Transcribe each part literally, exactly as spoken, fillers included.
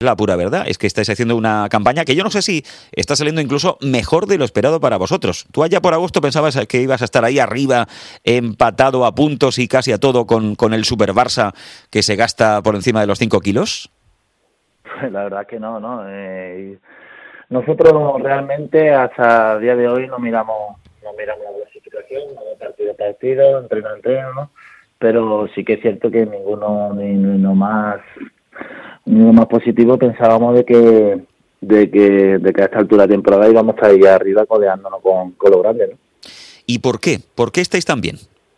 La pura verdad es que estáis haciendo una campaña que yo no sé si está saliendo incluso mejor de lo esperado para vosotros. Tú allá por agosto pensabas que ibas a estar ahí arriba, empatado a puntos y casi a todo con, con el Super Barça que se gasta por encima de los cinco kilos. La verdad que no, ¿no? Eh, nosotros realmente hasta el día de hoy no miramos, no miramos la clasificación, no de partido a partido, entreno a entreno, ¿no? Pero sí que es cierto que ninguno, ni, ni lo más, ni lo más positivo pensábamos de que, de que, de que a esta altura de temporada íbamos a ir arriba codeándonos con, con los grandes, ¿no? ¿Y por qué? ¿Por qué estáis tan bien?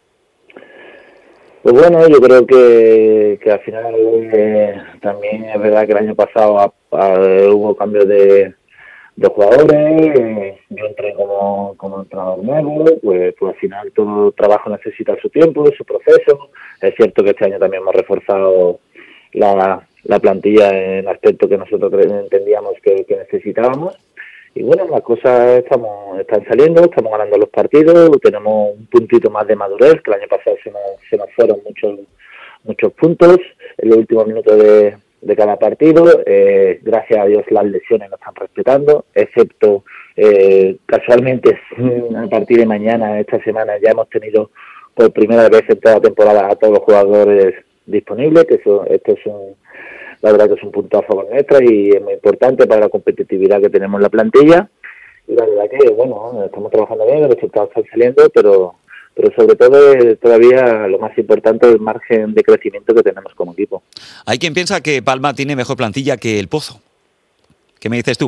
Pues bueno, yo creo que, que al final eh, también es verdad que el año pasado a, a, hubo cambios de, de jugadores, eh, yo entré como, como entrenador nuevo, pues, pues al final todo trabajo necesita su tiempo, su proceso. Es cierto que este año también hemos reforzado la, la plantilla en aspectos que nosotros entendíamos que, que necesitábamos. Y bueno, las cosas estamos están saliendo, estamos ganando los partidos, tenemos un puntito más de madurez, que el año pasado se nos, se nos fueron muchos muchos puntos en los últimos minutos de, de cada partido. Eh, gracias a Dios las lesiones nos están respetando, excepto eh, casualmente a partir de mañana, esta semana, ya hemos tenido por primera vez en toda la temporada a todos los jugadores disponibles, que eso, esto es un... La verdad que es un punto a favor nuestra y es muy importante para la competitividad que tenemos en la plantilla. Y la verdad que, bueno, estamos trabajando bien, los resultados están saliendo, pero pero sobre todo es todavía lo más importante el margen de crecimiento que tenemos como equipo. Hay quien piensa que Palma tiene mejor plantilla que el Pozo. ¿Qué me dices tú?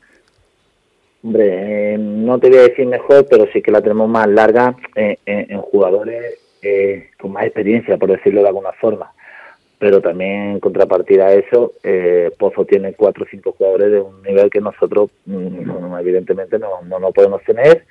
Hombre, eh, no te voy a decir mejor, pero sí que la tenemos más larga eh, en, en jugadores eh, con más experiencia, por decirlo de alguna forma. Pero también en contrapartida a eso, eh, Pozo tiene cuatro o cinco jugadores de un nivel que nosotros mm, evidentemente no, no, no podemos tener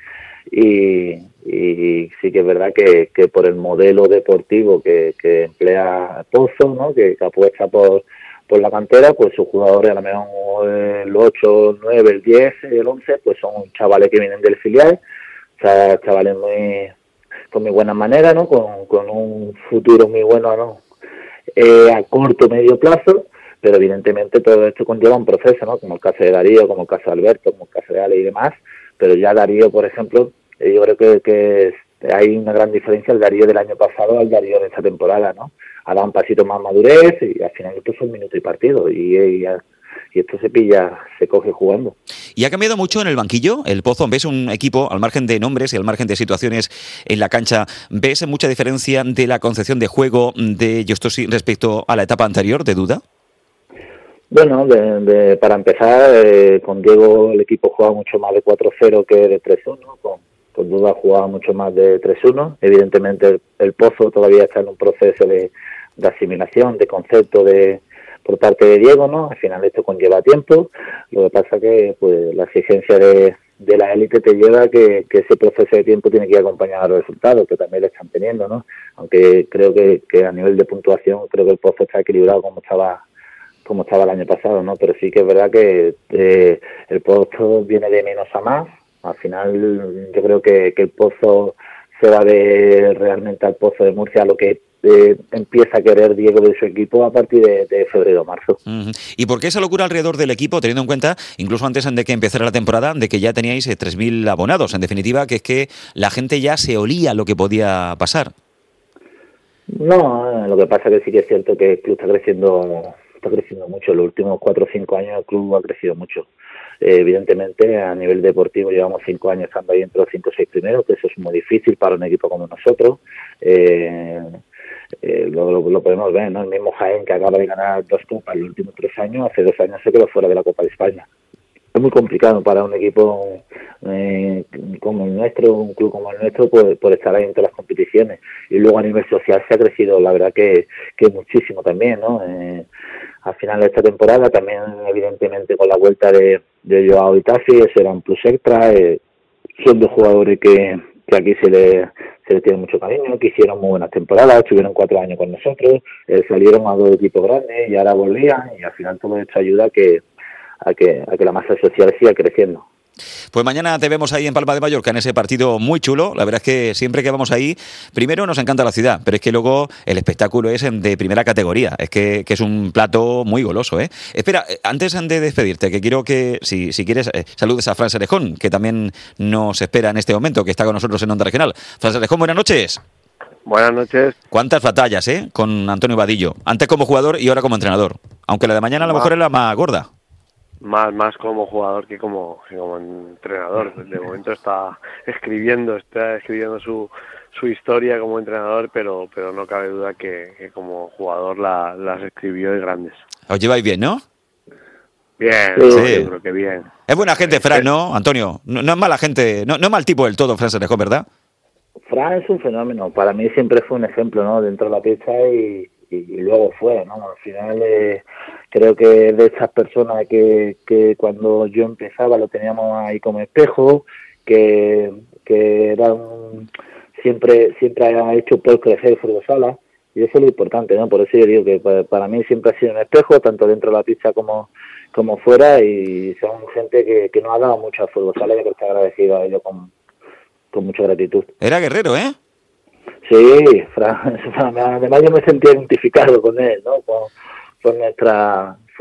y, y sí que es verdad que, que por el modelo deportivo que, que emplea Pozo, ¿no? que, que apuesta por, por la cantera, pues sus jugadores a lo mejor el ocho, el nueve, el diez, el once, pues son chavales que vienen del filial, o sea, chavales muy con muy buenas maneras, ¿no? con, con un futuro muy bueno, ¿no? Eh, a corto o medio plazo, pero evidentemente todo esto conlleva un proceso, ¿no? Como el caso de Darío, como el caso de Alberto, como el caso de Ale y demás, pero ya Darío, por ejemplo, eh, yo creo que, que hay una gran diferencia el Darío del año pasado al Darío de esta temporada, ¿no? Ha dado un pasito más madurez y al final esto es un minuto y partido y, y, y esto se pilla, se coge jugando. ¿Y ha cambiado mucho en el banquillo? El Pozo, ¿ves un equipo al margen de nombres y al margen de situaciones en la cancha? ¿Ves mucha diferencia de la concepción de juego de Justosi respecto a la etapa anterior, de Duda? Bueno, de, de, para empezar, eh, con Diego el equipo juega mucho más de cuatro cero que de tres uno, con, con Duda jugaba mucho más de tres uno. Evidentemente el, el Pozo todavía está en un proceso de, de asimilación, de concepto de por parte de Diego, ¿no? Al final esto conlleva tiempo, lo que pasa que pues la exigencia de, de la élite te lleva a que, que ese proceso de tiempo tiene que ir acompañado a los resultados, que también lo están teniendo, ¿no? Aunque creo que, que a nivel de puntuación, creo que el Pozo está equilibrado como estaba como estaba el año pasado, ¿no? Pero sí que es verdad que eh, el Pozo viene de menos a más. Al final yo creo que, que el Pozo se va de realmente al Pozo de Murcia, lo que Eh, empieza a querer Diego de su equipo a partir de, de febrero o marzo. Uh-huh. ¿Y por qué esa locura alrededor del equipo, teniendo en cuenta, incluso antes de que empezara la temporada, de que ya teníais eh, tres mil abonados? En definitiva, que es que la gente ya se olía lo que podía pasar. No, lo que pasa es que sí que es cierto que el club está creciendo, está creciendo mucho. Los últimos cuatro o cinco años el club ha crecido mucho. Eh, evidentemente, a nivel deportivo llevamos cinco años estando ahí entre los cinco o seis primeros, que eso es muy difícil para un equipo como nosotros. Eh, Eh, lo, lo, lo podemos ver, ¿no? El mismo Jaén, que acaba de ganar dos copas en los últimos tres años, hace dos años se quedó fuera de la Copa de España. Es muy complicado para un equipo eh, como el nuestro, un club como el nuestro, por, por estar ahí en todas las competiciones. Y luego a nivel social se ha crecido, la verdad que, que muchísimo también, ¿no? Eh, al final de esta temporada también, evidentemente, con la vuelta de, de Joao y Tafi, eso era un plus extra. Eh, son dos jugadores que, que aquí se le se les tiene mucho cariño, que hicieron muy buenas temporadas, estuvieron cuatro años con nosotros, eh, salieron a dos equipos grandes y ahora volvían, y al final todo esto ayuda a que, a que, a que la masa social siga creciendo. Pues mañana te vemos ahí en Palma de Mallorca en ese partido muy chulo. La verdad es que siempre que vamos ahí, primero nos encanta la ciudad, pero es que luego el espectáculo es de primera categoría. Es que, que es un plato muy goloso, ¿eh? Espera, antes de despedirte, que quiero que, si, si quieres, eh, saludes a Fran Serejón, que también nos espera en este momento, que está con nosotros en Onda Regional. Fran Serejón, buenas noches. Buenas noches. ¿Cuántas batallas, eh? Con Antonio Vadillo. Antes como jugador y ahora como entrenador. Aunque la de mañana a lo Más, mejor es la más gorda. Más, más como jugador que como, que como entrenador. De momento está escribiendo, está escribiendo su, su historia como entrenador, pero, pero no cabe duda que, que como jugador la, las escribió de grandes. Os lleváis bien, ¿no? Bien, sí. Yo creo que bien. Es buena gente, Fran, ¿no, Antonio? No, no es mala gente, no, no es mal tipo del todo, Fran Serejón, ¿verdad? Fran es un fenómeno. Para mí siempre fue un ejemplo, ¿no? Dentro de la pista y, y, y luego fuera, ¿no? Al final eh, creo que de estas personas que, que cuando yo empezaba lo teníamos ahí como espejo, que, que eran siempre siempre ha hecho por crecer el fútbol sala, y eso es lo importante, ¿no? Por eso yo digo que para, para mí siempre ha sido un espejo, tanto dentro de la pista como como fuera, y son gente que, que nos ha dado mucho al fútbol sala y que está agradecido a ellos con con mucha gratitud. Era guerrero, ¿eh? Sí, Fran, además yo me sentía identificado con él, ¿no? Con, con nuestra